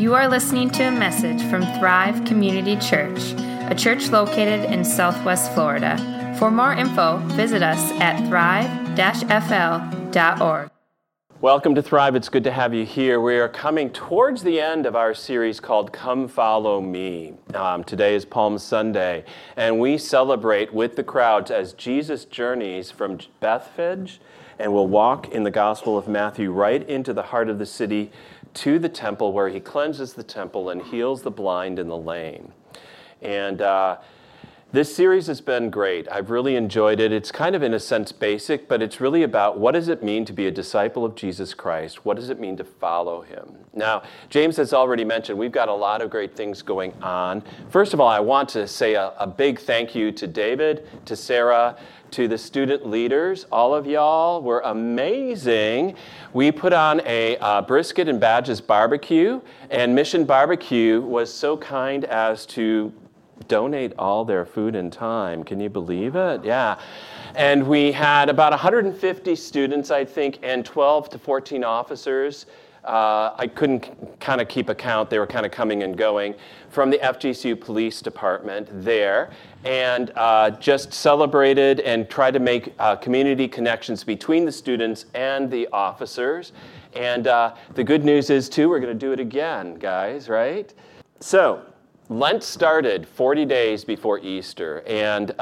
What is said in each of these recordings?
You are listening to a message from Thrive Community Church, a church located in Southwest Florida. For more info, visit us at thrive-fl.org. Welcome to Thrive. It's good to have you here. We are coming towards the end of our series called Come Follow Me. Today is Palm Sunday, and we celebrate with the crowds as Jesus journeys from Bethphage and will walk in the Gospel of Matthew right into the heart of the city to the temple, where he cleanses the temple and heals the blind and the lame. And this series has been great. I've really enjoyed it. It's kind of, in a sense, basic, but it's really about what does it mean to be a disciple of Jesus Christ? What does it mean to follow him? Now, James has already mentioned we've got a lot of great things going on. First of all, I want to say a big thank you to David, to Sarah, to the student leaders. All of y'all were amazing. We put on a brisket and badges barbecue, and Mission Barbecue was so kind as to donate all their food and time. Can you believe it? Yeah. And we had about 150 students, I think, and 12 to 14 officers. I couldn't kind of keep a count. They were kind of coming and going from the FGCU Police Department there, and just celebrated and tried to make community connections between the students and the officers. And the good news is, too, we're going to do it again, guys, right? So Lent started 40 days before Easter, and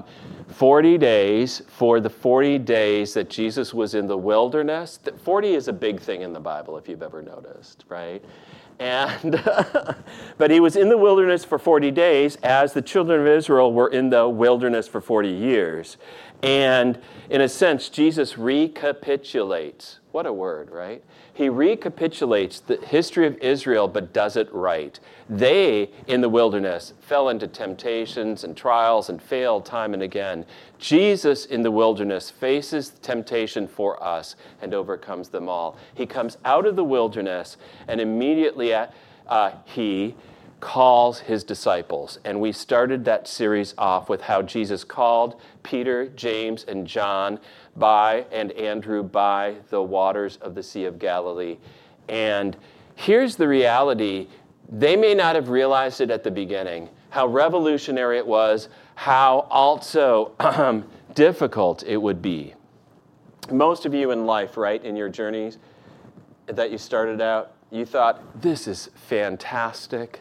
40 days for the 40 days that Jesus was in the wilderness. 40 is a big thing in the Bible, if you've ever noticed, right? And but he was in the wilderness for 40 days as the children of Israel were in the wilderness for 40 years. And in a sense, Jesus recapitulates. What a word, right? He recapitulates the history of Israel, but does it right. They, in the wilderness, fell into temptations and trials and failed time and again. Jesus, in the wilderness, faces temptation for us and overcomes them all. He comes out of the wilderness, and immediately he calls his disciples. And we started that series off with how Jesus called Peter, James, and John and Andrew by the waters of the Sea of Galilee. And here's the reality. They may not have realized it at the beginning, how revolutionary it was, how also difficult it would be. Most of you in life, right, in your journeys that you started out, you thought, this is fantastic.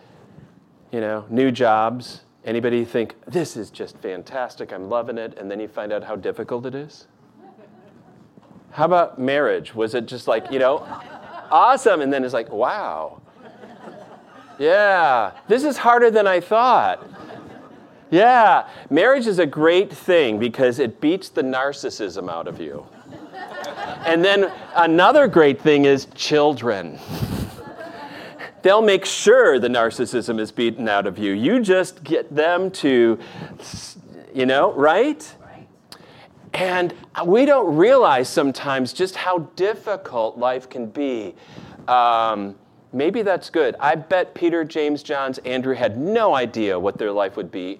You know, new jobs. Anybody think, this is just fantastic, I'm loving it, and then you find out how difficult it is? How about marriage? Was it just like, awesome, and then it's like, wow. Yeah, this is harder than I thought. Yeah, marriage is a great thing because it beats the narcissism out of you. And then another great thing is children. They'll make sure the narcissism is beaten out of you. You just get them to, right? And we don't realize sometimes just how difficult life can be. Maybe that's good. I bet Peter, James, John, Andrew had no idea what their life would be.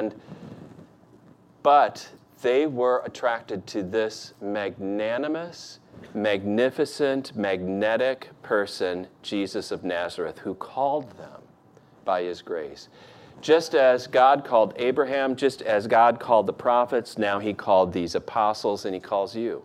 But they were attracted to this magnanimous, magnificent, magnetic person, Jesus of Nazareth, who called them by his grace. Just as God called Abraham, just as God called the prophets, now he called these apostles, and he calls you.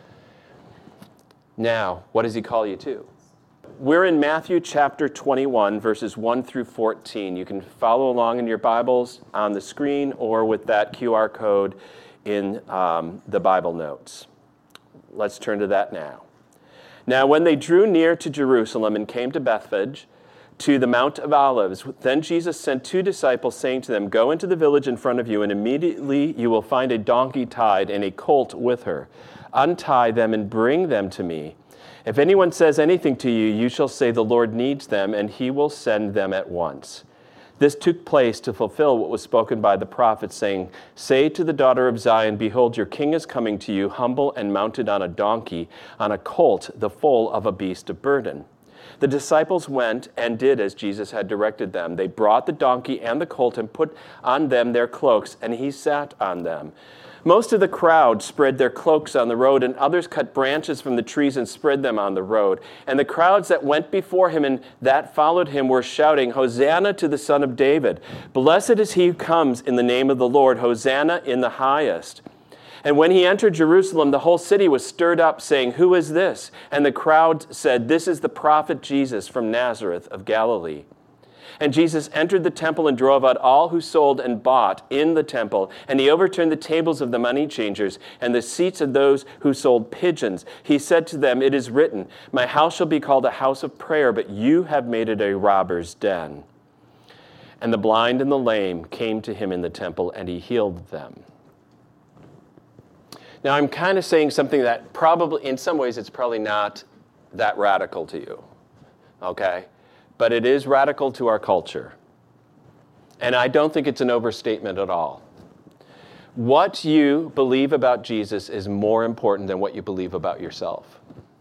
Now, what does he call you to? We're in Matthew chapter 21, verses 1 through 14. You can follow along in your Bibles on the screen or with that QR code in the Bible notes. Let's turn to that now. Now, when they drew near to Jerusalem and came to Bethphage, to the Mount of Olives, then Jesus sent 2 disciples, saying to them, "Go into the village in front of you, and immediately you will find a donkey tied and a colt with her. Untie them and bring them to me. If anyone says anything to you, you shall say, 'The Lord needs them,' and he will send them at once." This took place to fulfill what was spoken by the prophet, saying, "Say to the daughter of Zion, behold, your king is coming to you, humble and mounted on a donkey, on a colt, the foal of a beast of burden." The disciples went and did as Jesus had directed them. They brought the donkey and the colt and put on them their cloaks, and he sat on them. Most of the crowd spread their cloaks on the road, and others cut branches from the trees and spread them on the road. And the crowds that went before him and that followed him were shouting, "Hosanna to the Son of David. Blessed is he who comes in the name of the Lord. Hosanna in the highest." And when he entered Jerusalem, the whole city was stirred up, saying, "Who is this?" And the crowd said, "This is the prophet Jesus from Nazareth of Galilee." And Jesus entered the temple and drove out all who sold and bought in the temple. And he overturned the tables of the money changers and the seats of those who sold pigeons. He said to them, "It is written, 'My house shall be called a house of prayer,' but you have made it a robber's den." And the blind and the lame came to him in the temple, and he healed them. Now, I'm kind of saying something that probably, in some ways, it's probably not that radical to you, okay? But it is radical to our culture. And I don't think it's an overstatement at all. What you believe about Jesus is more important than what you believe about yourself.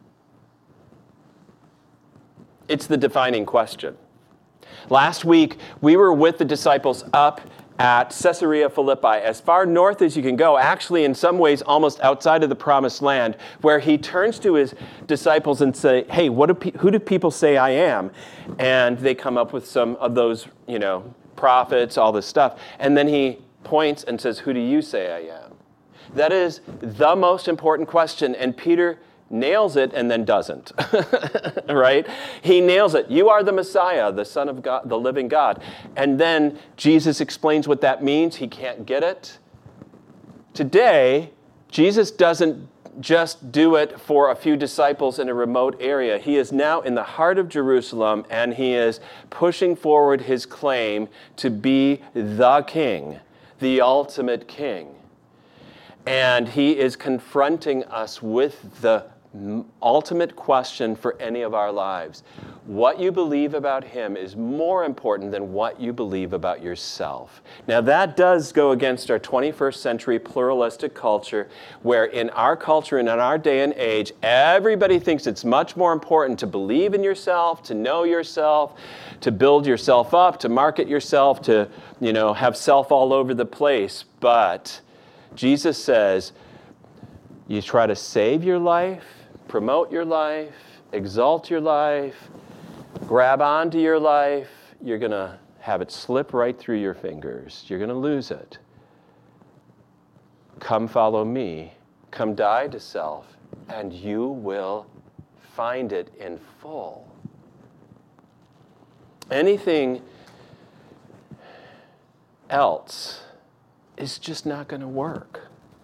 It's the defining question. Last week, we were with the disciples up at Caesarea Philippi, as far north as you can go, actually in some ways almost outside of the promised land, where he turns to his disciples and say, "Hey, who do people say I am?" And they come up with some of those, prophets, all this stuff. And then he points and says, "Who do you say I am?" That is the most important question, and Peter nails it and then doesn't, right? He nails it. "You are the Messiah, the Son of God, the living God." And then Jesus explains what that means. He can't get it. Today, Jesus doesn't just do it for a few disciples in a remote area. He is now in the heart of Jerusalem, and he is pushing forward his claim to be the king, the ultimate king. And he is confronting us with the ultimate question for any of our lives. What you believe about him is more important than what you believe about yourself. Now that does go against our 21st century pluralistic culture, where in our culture and in our day and age, everybody thinks it's much more important to believe in yourself, to know yourself, to build yourself up, to market yourself, to, have self all over the place. But Jesus says, you try to save your life, promote your life, exalt your life, grab onto your life, you're going to have it slip right through your fingers. You're going to lose it. Come follow me. Come die to self, and you will find it in full. Anything else is just not going to work.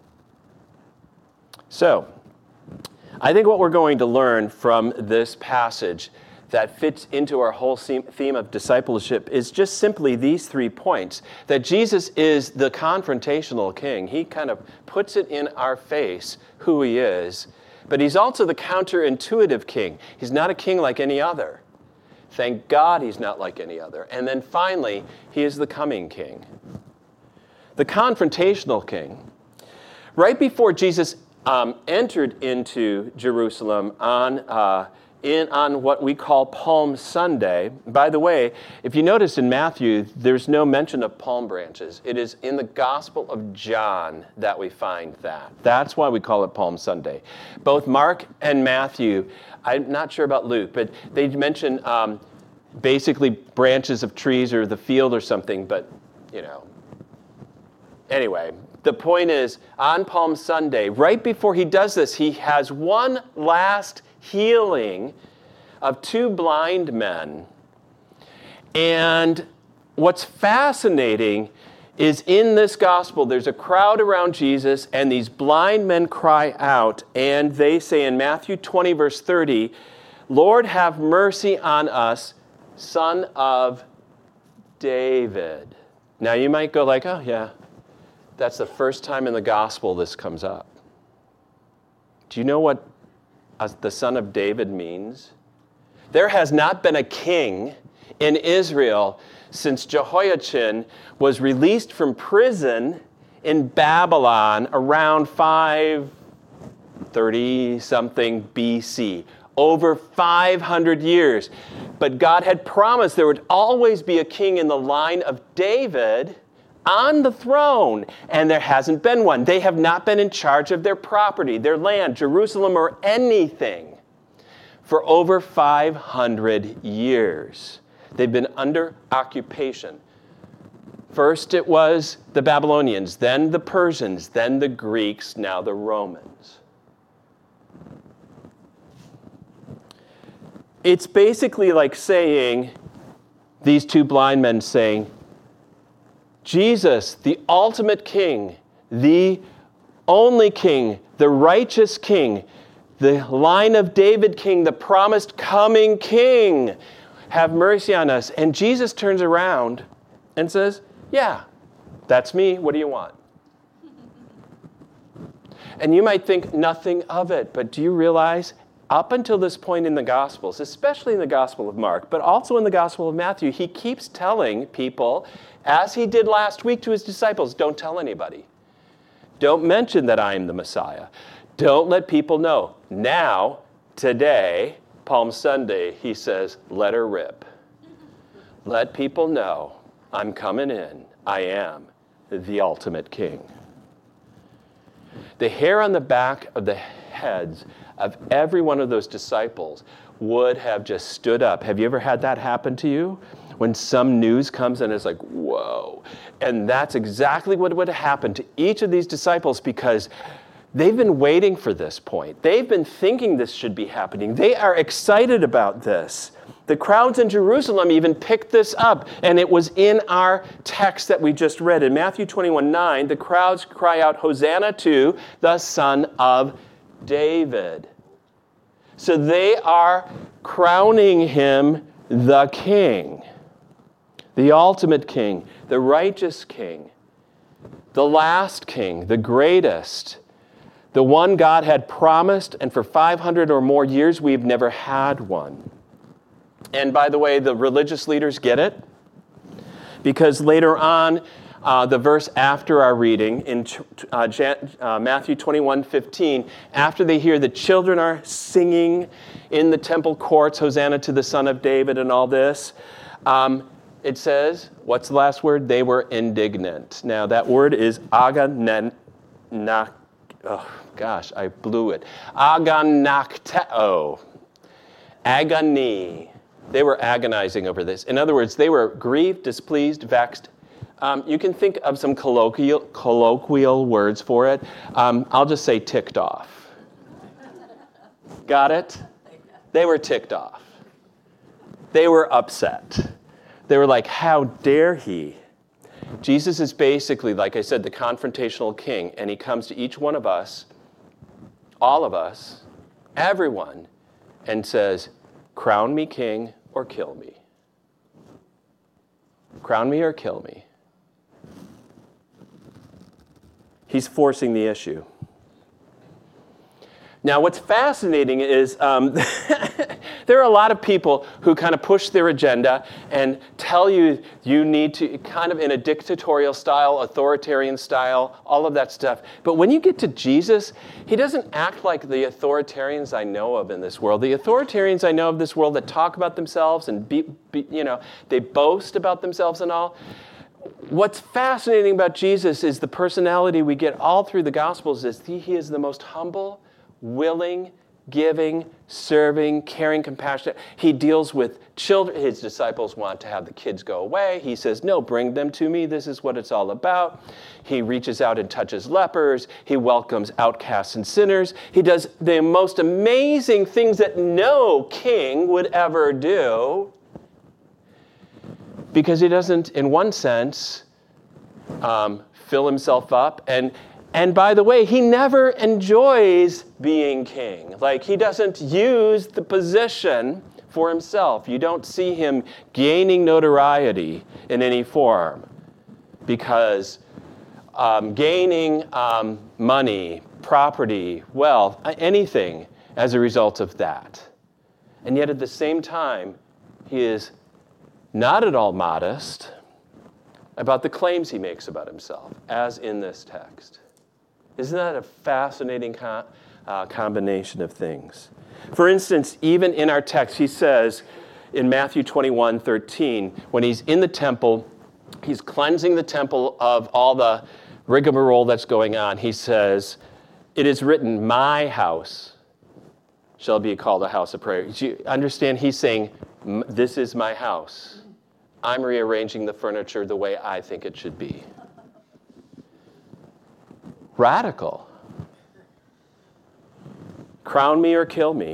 So, I think what we're going to learn from this passage that fits into our whole theme of discipleship is just simply these 3 points. That Jesus is the confrontational king. He kind of puts it in our face who he is. But he's also the counterintuitive king. He's not a king like any other. Thank God he's not like any other. And then finally, he is the coming king. The confrontational king. Right before Jesus entered into Jerusalem on what we call Palm Sunday. By the way, if you notice in Matthew, there's no mention of palm branches. It is in the Gospel of John that we find that. That's why we call it Palm Sunday. Both Mark and Matthew, I'm not sure about Luke, but they mention basically branches of trees or the field or something, but, Anyway, the point is, on Palm Sunday, right before he does this, he has one last healing of 2 blind men. And what's fascinating is in this gospel, there's a crowd around Jesus, and these blind men cry out, and they say in Matthew 20, verse 30, "Lord, have mercy on us, Son of David." Now you might go like, "Oh yeah, that's the first time in the gospel this comes up." Do you know what the Son of David means? There has not been a king in Israel since Jehoiachin was released from prison in Babylon around 530-something BC. Over 500 years. But God had promised there would always be a king in the line of David on the throne, and there hasn't been one. They have not been in charge of their property, their land, Jerusalem, or anything for over 500 years. They've been under occupation. First it was the Babylonians, then the Persians, then the Greeks, now the Romans. It's basically like saying, these two blind men saying, Jesus, the ultimate king, the only king, the righteous king, the line of David king, the promised coming king, have mercy on us. And Jesus turns around and says, yeah, that's me. What do you want? And you might think nothing of it, but do you realize up until this point in the Gospels, especially in the Gospel of Mark, but also in the Gospel of Matthew, he keeps telling people, as he did last week to his disciples, don't tell anybody. Don't mention that I am the Messiah. Don't let people know. Now, today, Palm Sunday, he says, let her rip. Let people know I'm coming in. I am the ultimate king. The hair on the back of the heads of every one of those disciples would have just stood up. Have you ever had that happen to you? When some news comes and it's like, whoa. And that's exactly what would have happened to each of these disciples because they've been waiting for this point. They've been thinking this should be happening. They are excited about this. The crowds in Jerusalem even picked this up, and it was in our text that we just read. In Matthew 21:9, the crowds cry out, Hosanna to the Son of David. So they are crowning him the king, the ultimate king, the righteous king, the last king, the greatest, the one God had promised, and for 500 or more years we've never had one. And by the way, the religious leaders get it, because later on, the verse after our reading in Matthew 21:15, after they hear the children are singing in the temple courts, Hosanna to the Son of David and all this, it says, what's the last word? They were indignant. Now that word is aganakta. Oh gosh, I blew it. Aganakteo. Agony. They were agonizing over this. In other words, they were grieved, displeased, vexed. You can think of some colloquial words for it. I'll just say ticked off. Got it? They were ticked off. They were upset. They were like, how dare he? Jesus is basically, like I said, the confrontational king, and he comes to each one of us, all of us, everyone, and says, crown me king or kill me. Crown me or kill me. He's forcing the issue. Now, what's fascinating is there are a lot of people who kind of push their agenda and tell you you need to, kind of in a dictatorial style, authoritarian style, all of that stuff. But when you get to Jesus, he doesn't act like the authoritarians I know of in this world. The authoritarians I know of this world that talk about themselves and they boast about themselves and all. What's fascinating about Jesus is the personality we get all through the Gospels is he is the most humble, willing, giving, serving, caring, compassionate. He deals with children. His disciples want to have the kids go away. He says, no, bring them to me. This is what it's all about. He reaches out and touches lepers. He welcomes outcasts and sinners. He does the most amazing things that no king would ever do, because he doesn't, in one sense, fill himself up. And by the way, he never enjoys being king. Like, he doesn't use the position for himself. You don't see him gaining notoriety in any form, because gaining money, property, wealth, anything as a result of that. And yet at the same time, he is not at all modest about the claims he makes about himself, as in this text. Isn't that a fascinating combination of things? For instance, even in our text, he says in Matthew 21:13, when he's in the temple He's cleansing the temple of all the rigmarole that's going on. He says, "It is written, my house shall be called a house of prayer." Do you understand? He's saying, this is my house. I'm rearranging the furniture the way I think it should be. Radical. Crown me or kill me.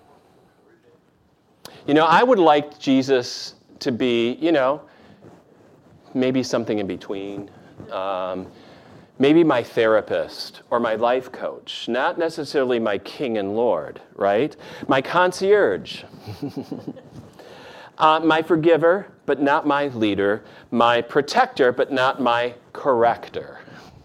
I would like Jesus to be, maybe something in between. Maybe my therapist or my life coach, not necessarily my king and lord, right? My concierge. My forgiver, but not my leader. My protector, but not my corrector.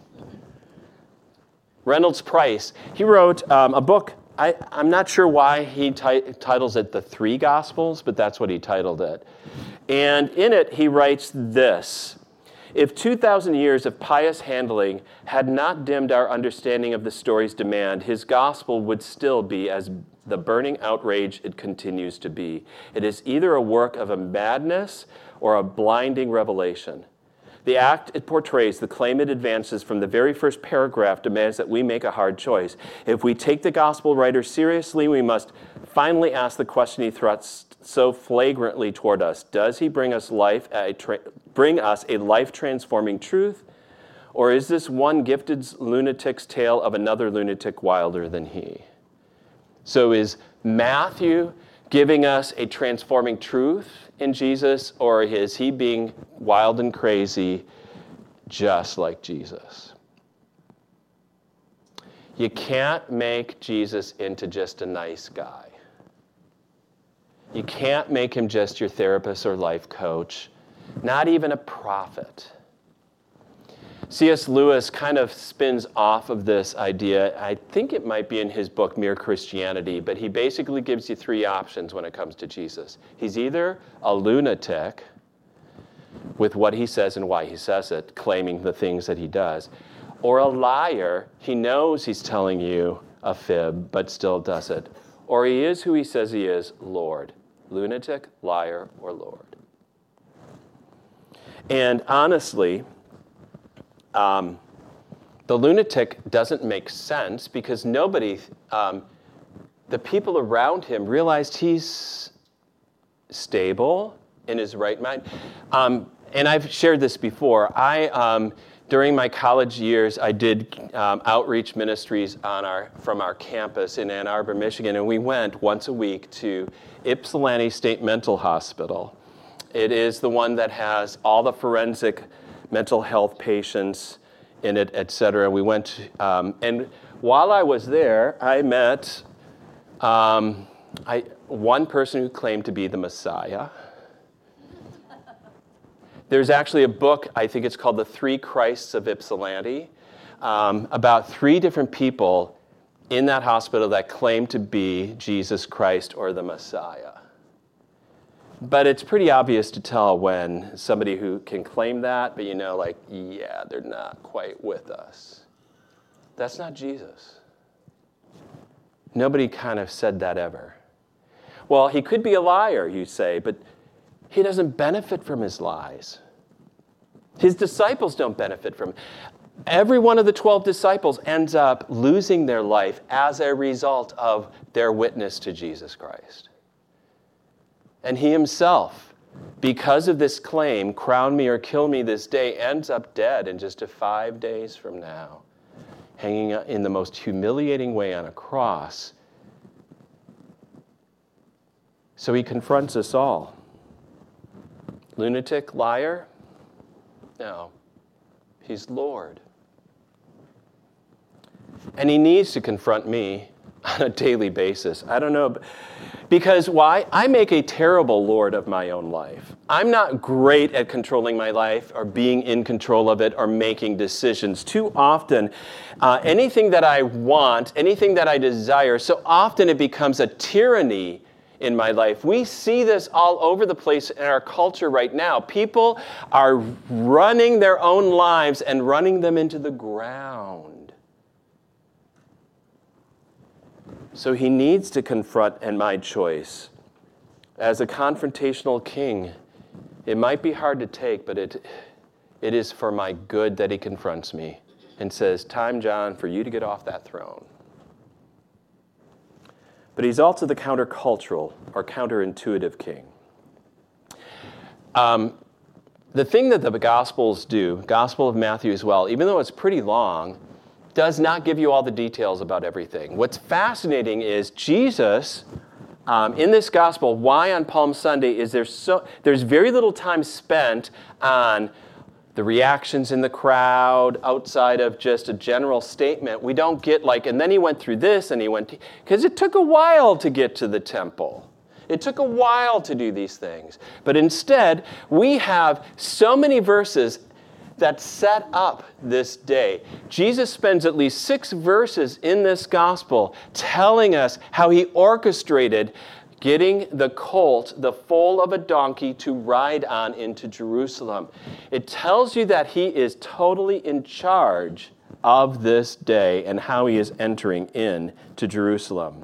Reynolds Price, he wrote a book. I'm not sure why he titles it The Three Gospels, but that's what he titled it. And in it, he writes this: "If 2,000 years of pious handling had not dimmed our understanding of the story's demand, his gospel would still be as the burning outrage it continues to be. It is either a work of a madness or a blinding revelation. The act it portrays, the claim it advances from the very first paragraph demands that we make a hard choice. If we take the gospel writer seriously, we must finally ask the question he thrusts so flagrantly toward us. Does he bring us a life-transforming truth? Or is this one gifted lunatic's tale of another lunatic wilder than he?" So is Matthew giving us a transforming truth in Jesus, or is he being wild and crazy just like Jesus? You can't make Jesus into just a nice guy. You can't make him just your therapist or life coach, not even a prophet. C.S. Lewis kind of spins off of this idea. I think it might be in his book, Mere Christianity, but he basically gives you three options when it comes to Jesus. He's either a lunatic with what he says and why he says it, claiming the things that he does, or a liar. He knows he's telling you a fib, but still does it. Or he is who he says he is, Lord. Lunatic, liar, or Lord. And honestly, the lunatic doesn't make sense because nobody, the people around him realized he's stable in his right mind. And I've shared this before. During my college years, I did outreach ministries from our campus in Ann Arbor, Michigan, and we went once a week to Ypsilanti State Mental Hospital. It is the one that has all the forensic mental health patients in it, et cetera. We went, and while I was there, I met one person who claimed to be the Messiah. There's actually a book, I think it's called The Three Christs of Ypsilanti, about three different people in that hospital that claim to be Jesus Christ or the Messiah. But it's pretty obvious to tell when somebody who can claim that, but yeah, they're not quite with us. That's not Jesus. Nobody kind of said that ever. Well, he could be a liar, you say, but he doesn't benefit from his lies. His disciples don't benefit from it. Every one of the 12 disciples ends up losing their life as a result of their witness to Jesus Christ. And he himself, because of this claim, crown me or kill me this day, ends up dead in just 5 days from now, hanging in the most humiliating way on a cross. So he confronts us all. Lunatic, liar? No, he's Lord. And he needs to confront me on a daily basis. I don't know, because why? I make a terrible Lord of my own life. I'm not great at controlling my life or being in control of it or making decisions. Too often, anything that I want, anything that I desire, so often it becomes a tyranny in my life. We see this all over the place in our culture right now. People are running their own lives and running them into the ground. So he needs to confront and my choice. As a confrontational king, it might be hard to take, but it is for my good that he confronts me and says, time, John, for you to get off that throne. But he's also the countercultural or counterintuitive king. The thing that the Gospels do, Gospel of Matthew as well, even though it's pretty long, does not give you all the details about everything. What's fascinating is Jesus, in this Gospel, why on Palm Sunday is there's very little time spent on the reactions in the crowd outside of just a general statement. We don't get and then he went through this and because it took a while to get to the temple. It took a while to do these things. But instead, we have so many verses that set up this day. Jesus spends at least 6 verses in this gospel telling us how he orchestrated getting the colt, the foal of a donkey, to ride on into Jerusalem. It tells you that he is totally in charge of this day and how he is entering in to Jerusalem.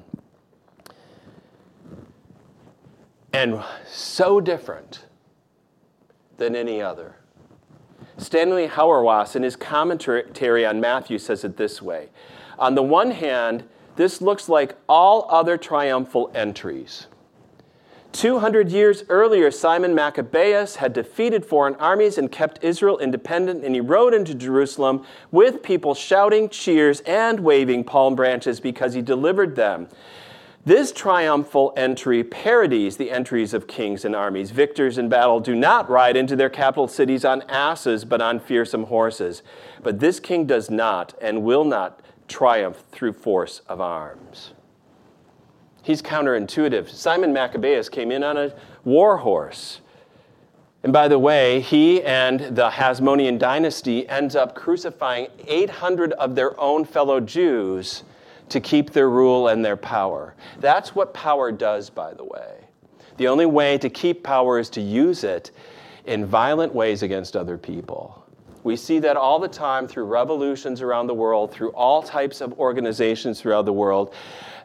And so different than any other. Stanley Hauerwas, in his commentary on Matthew, says it this way. On the one hand, this looks like all other triumphal entries. 200 years earlier, Simon Maccabeus had defeated foreign armies and kept Israel independent, and he rode into Jerusalem with people shouting cheers and waving palm branches because he delivered them. This triumphal entry parodies the entries of kings and armies. Victors in battle do not ride into their capital cities on asses, but on fearsome horses. But this king does not and will not triumph through force of arms. He's counterintuitive. Simon Maccabeus came in on a war horse. And by the way, he and the Hasmonean dynasty ends up crucifying 800 of their own fellow Jews to keep their rule and their power. That's what power does, by the way. The only way to keep power is to use it in violent ways against other people. We see that all the time through revolutions around the world, through all types of organizations throughout the world.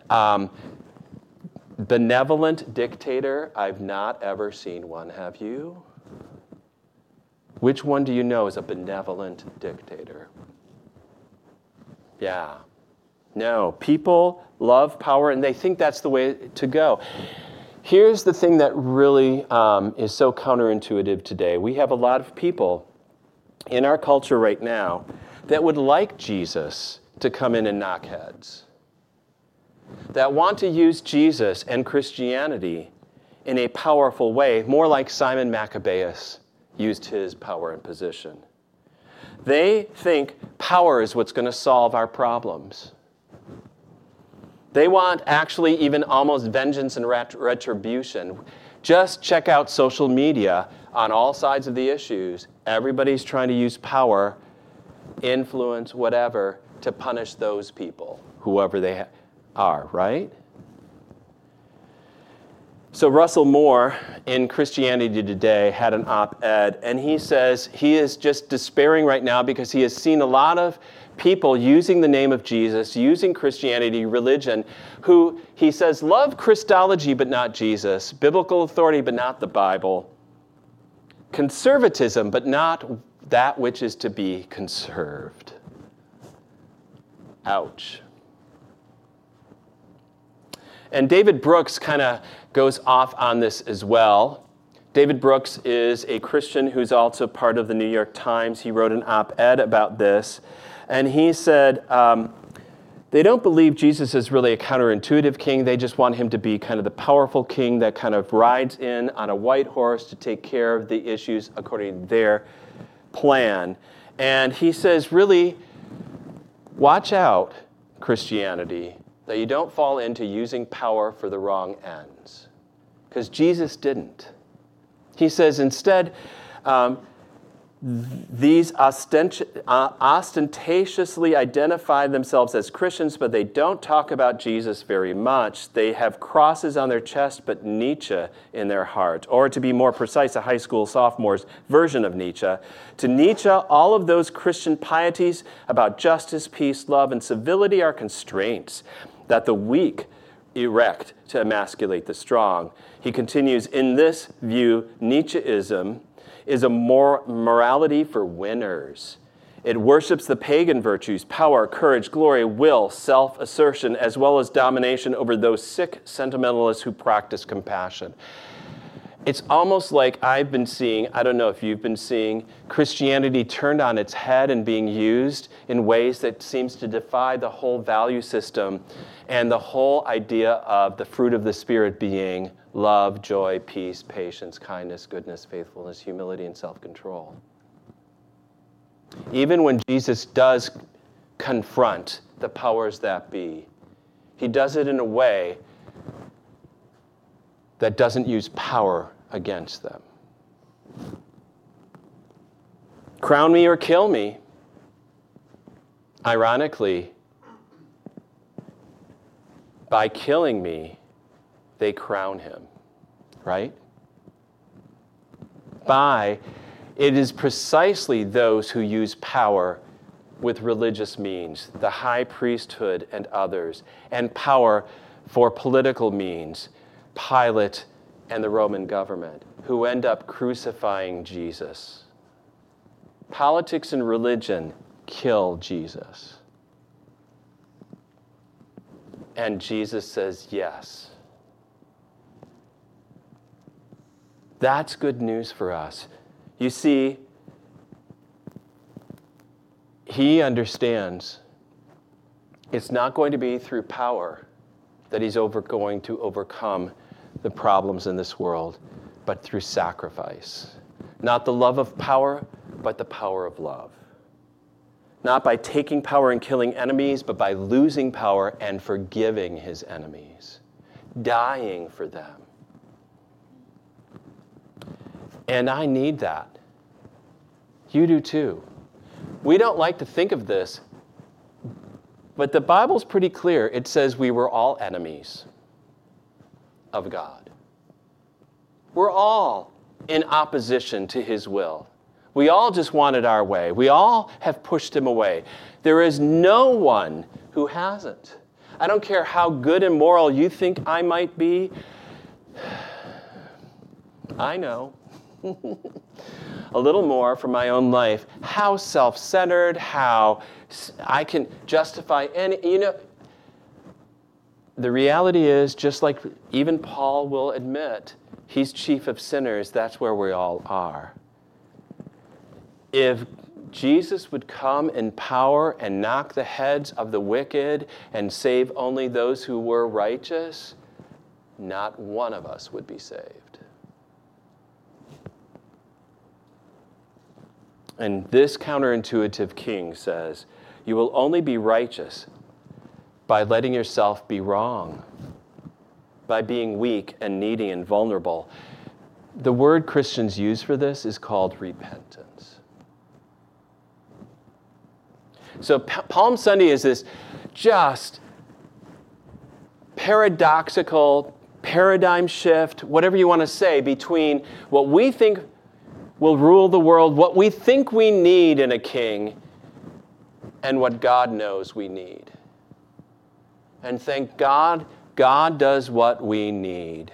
Benevolent dictator, I've not ever seen one, have you? Which one do you know is a benevolent dictator? Yeah. No, people love power and they think that's the way to go. Here's the thing that really is so counterintuitive today. We have a lot of people in our culture right now that would like Jesus to come in and knock heads, that want to use Jesus and Christianity in a powerful way, more like Simon Maccabeus used his power and position. They think power is what's going to solve our problems. They want actually even almost vengeance and retribution. Just check out social media on all sides of the issues. Everybody's trying to use power, influence, whatever, to punish those people, whoever they are, right? So Russell Moore in Christianity Today had an op-ed, and he says he is just despairing right now because he has seen a lot of people using the name of Jesus, using Christianity, religion, who he says love Christology but not Jesus, biblical authority but not the Bible, conservatism but not that which is to be conserved. Ouch. And David Brooks kind of goes off on this as well. David Brooks is a Christian who's also part of the New York Times. He wrote an op-ed about this. And he said, they don't believe Jesus is really a counterintuitive king. They just want him to be kind of the powerful king that kind of rides in on a white horse to take care of the issues according to their plan. And he says, really, watch out, Christianity, that you don't fall into using power for the wrong ends. Because Jesus didn't. He says instead, these ostentatiously identify themselves as Christians, but they don't talk about Jesus very much. They have crosses on their chest, but Nietzsche in their heart. Or to be more precise, a high school sophomore's version of Nietzsche. To Nietzsche, all of those Christian pieties about justice, peace, love, and civility are constraints that the weak erect to emasculate the strong. He continues, in this view, Nietzscheism is a morality for winners. It worships the pagan virtues, power, courage, glory, will, self-assertion, as well as domination over those sick sentimentalists who practice compassion. It's almost like I've been seeing, I don't know if you've been seeing, Christianity turned on its head and being used in ways that seems to defy the whole value system and the whole idea of the fruit of the Spirit being love, joy, peace, patience, kindness, goodness, faithfulness, humility, and self-control. Even when Jesus does confront the powers that be, he does it in a way that doesn't use power against them. Crown me or kill me. Ironically, by killing me, they crown him, right? It is precisely those who use power with religious means, the high priesthood and others, and power for political means, Pilate and the Roman government, who end up crucifying Jesus. Politics and religion kill Jesus. And Jesus says yes. That's good news for us. You see, he understands it's not going to be through power that he's going to overcome the problems in this world, but through sacrifice. Not the love of power, but the power of love. Not by taking power and killing enemies, but by losing power and forgiving his enemies, dying for them. And I need that. You do too. We don't like to think of this, but the Bible's pretty clear. It says we were all enemies of God. We're all in opposition to his will. We all just wanted our way. We all have pushed him away. There is no one who hasn't. I don't care how good and moral you think I might be. I know. A little more from my own life. How self-centered, how I can justify any, the reality is, just like even Paul will admit, he's chief of sinners, that's where we all are. If Jesus would come in power and knock the heads of the wicked and save only those who were righteous, not one of us would be saved. And this counterintuitive king says, you will only be righteous by letting yourself be wrong, by being weak and needy and vulnerable. The word Christians use for this is called repentance. So Palm Sunday is this just paradoxical paradigm shift, whatever you want to say, between what we think will rule the world, what we think we need in a king, and what God knows we need. And thank God, God does what we need.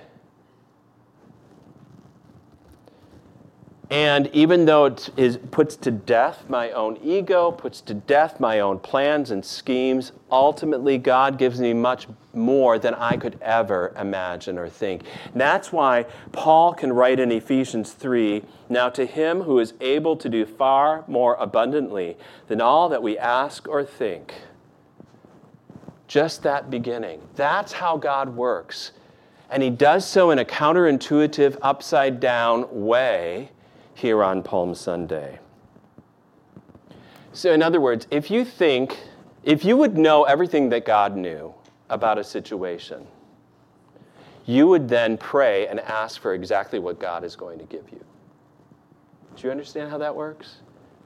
And even though it puts to death my own ego, puts to death my own plans and schemes, ultimately God gives me much more than I could ever imagine or think. And that's why Paul can write in Ephesians 3, now to him who is able to do far more abundantly than all that we ask or think. Just that beginning. That's how God works. And he does so in a counterintuitive, upside-down way here on Palm Sunday. So in other words, if you would know everything that God knew about a situation, you would then pray and ask for exactly what God is going to give you. Do you understand how that works?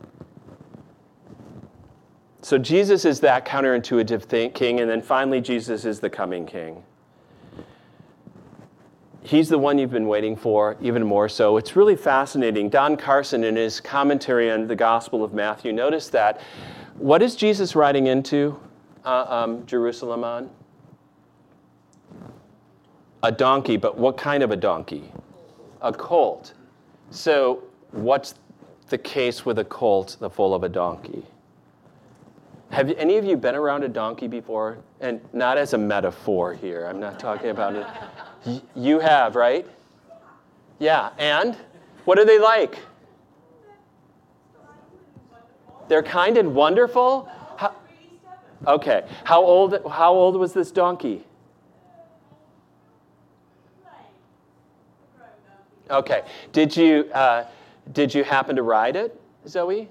So Jesus is that counterintuitive king, and then finally Jesus is the coming king. He's the one you've been waiting for, even more so. It's really fascinating. Don Carson, in his commentary on the Gospel of Matthew, noticed that what is Jesus riding into Jerusalem on? A donkey, but what kind of a donkey? A colt. So what's the case with a colt, the foal of a donkey? Have any of you been around a donkey before? And not as a metaphor here. I'm not talking about it. You have, right? Yeah, and what are they like? They're kind and wonderful? Okay. How old was this donkey? Okay. Did you happen to ride it, Zoe?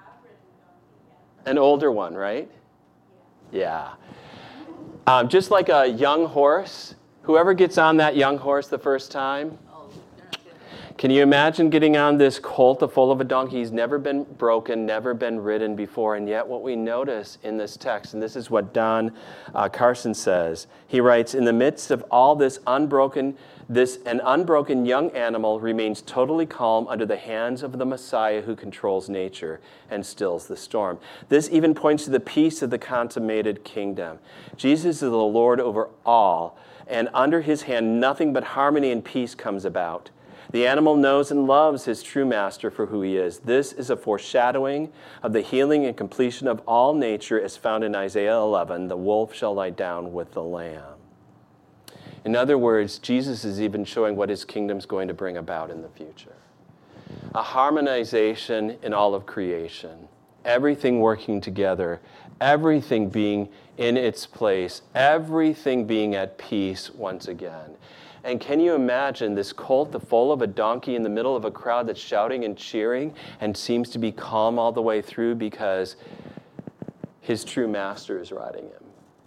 An older one, right? Yeah. Just like a young horse. Whoever gets on that young horse the first time, can you imagine getting on this colt, the foal of a donkey? He's never been broken, never been ridden before. And yet what we notice in this text, and this is what Don Carson says, he writes, in the midst of all this an unbroken young animal remains totally calm under the hands of the Messiah who controls nature and stills the storm. This even points to the peace of the consummated kingdom. Jesus is the Lord over all, and under his hand nothing but harmony and peace comes about. The animal knows and loves his true master for who he is. This is a foreshadowing of the healing and completion of all nature as found in Isaiah 11, the wolf shall lie down with the lamb. In other words, Jesus is even showing what his kingdom's going to bring about in the future. A harmonization in all of creation, everything working together, everything being in its place, everything being at peace once again. And can you imagine this colt, the foal of a donkey, in the middle of a crowd that's shouting and cheering and seems to be calm all the way through because his true master is riding him?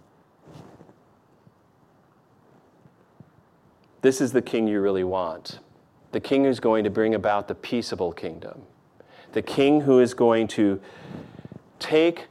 This is the king you really want. The king who's going to bring about the peaceable kingdom. The king who is going to take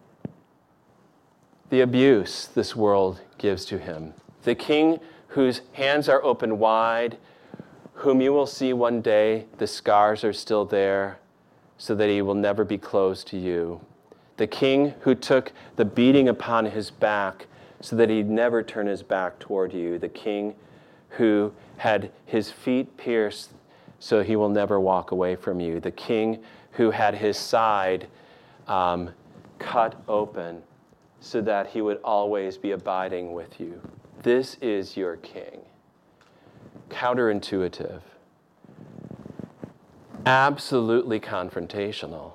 the abuse this world gives to him. The king whose hands are open wide, whom you will see one day, the scars are still there, so that he will never be closed to you. The king who took the beating upon his back, so that he'd never turn his back toward you. The king who had his feet pierced, so he will never walk away from you. The king who had his side cut open, so that he would always be abiding with you. This is your king. Counterintuitive. Absolutely confrontational.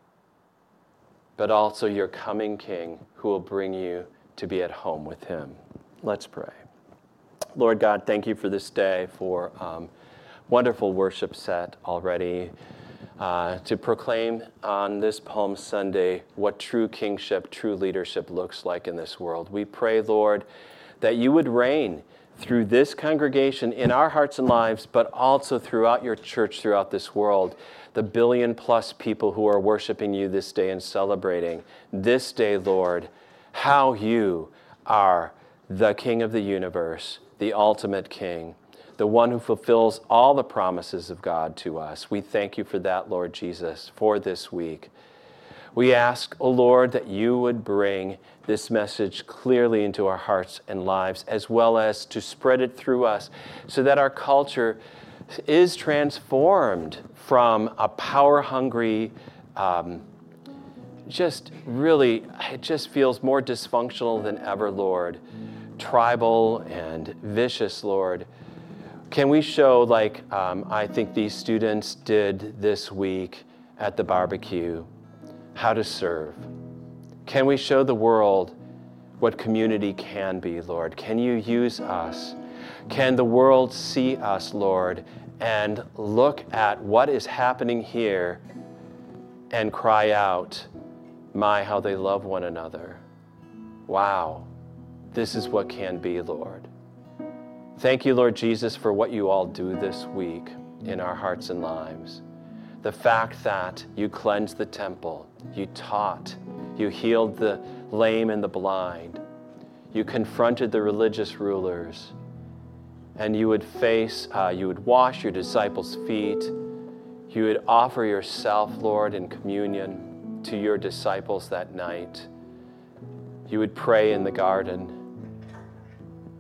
But also your coming king who will bring you to be at home with him. Let's pray. Lord God, thank you for this day, for wonderful worship set already, to proclaim on this Palm Sunday what true kingship, true leadership looks like in this world. We pray, Lord, that you would reign through this congregation in our hearts and lives, but also throughout your church, throughout this world, the 1 billion+ people who are worshiping you this day and celebrating this day, Lord, how you are the King of the universe, the ultimate King, the one who fulfills all the promises of God to us. We thank you for that, Lord Jesus, for this week. We ask, O Lord, that you would bring this message clearly into our hearts and lives, as well as to spread it through us, so that our culture is transformed from a power-hungry, it just feels more dysfunctional than ever, Lord, tribal and vicious, Lord. Can we show, like I think these students did this week at the barbecue, how to serve? Can we show the world what community can be, Lord? Can you use us? Can the world see us, Lord, and look at what is happening here and cry out, my, how they love one another. Wow, this is what can be, Lord. Thank you, Lord Jesus, for what you all do this week in our hearts and lives. The fact that you cleansed the temple, you taught, you healed the lame and the blind, you confronted the religious rulers, and you would wash your disciples' feet, you would offer yourself, Lord, in communion to your disciples that night. You would pray in the garden.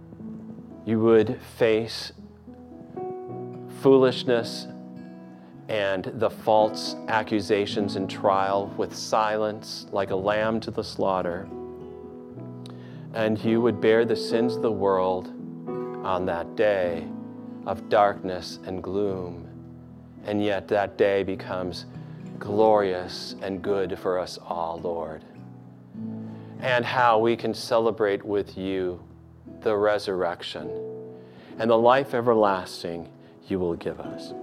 You would face foolishness and the false accusations and trial with silence like a lamb to the slaughter. And you would bear the sins of the world on that day of darkness and gloom. And yet that day becomes glorious and good for us all, Lord. And how we can celebrate with you the resurrection and the life everlasting you will give us.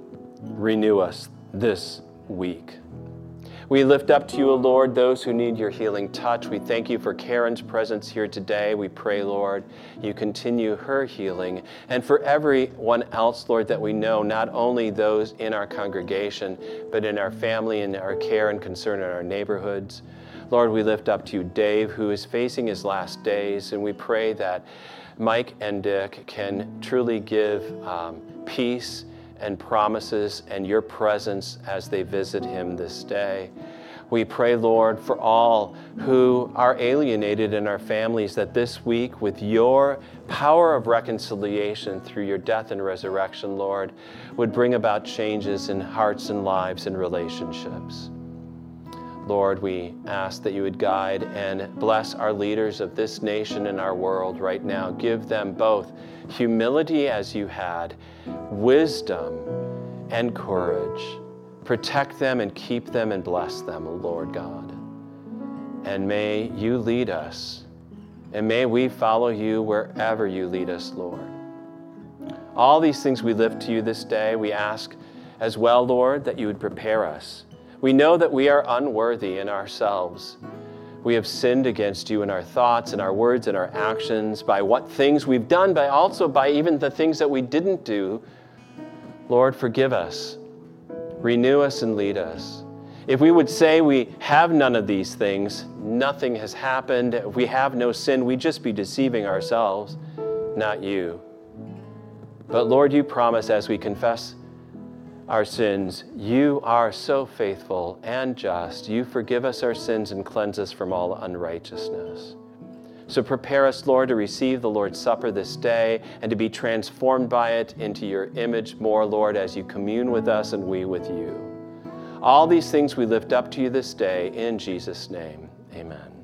Renew us this week. We lift up to you, O Lord, those who need your healing touch. We thank you for Karen's presence here today. We pray, Lord, you continue her healing. And for everyone else, Lord, that we know, not only those in our congregation, but in our family and our care and concern in our neighborhoods. Lord, we lift up to you Dave, who is facing his last days, and we pray that Mike and Dick can truly give peace and promises and your presence as they visit him this day. We pray, Lord, for all who are alienated in our families, that this week, with your power of reconciliation through your death and resurrection, Lord, would bring about changes in hearts and lives and relationships. Lord, we ask that you would guide and bless our leaders of this nation and our world right now. Give them both humility as you had, wisdom and courage. Protect them and keep them and bless them, O Lord God. And may you lead us, and may we follow you wherever you lead us, Lord. All these things we lift to you this day. We ask as well, Lord, that you would prepare us. We know that we are unworthy in ourselves. We have sinned against you in our thoughts and our words and our actions, by what things we've done, but also by even the things that we didn't do. Lord, forgive us. Renew us and lead us. If we would say we have none of these things, nothing has happened, if we have no sin, we'd just be deceiving ourselves, not you. But Lord, you promise as we confess our sins, you are so faithful and just. You forgive us our sins and cleanse us from all unrighteousness. So prepare us, Lord, to receive the Lord's Supper this day and to be transformed by it into your image more, Lord, as you commune with us and we with you. All these things we lift up to you this day in Jesus' name. Amen.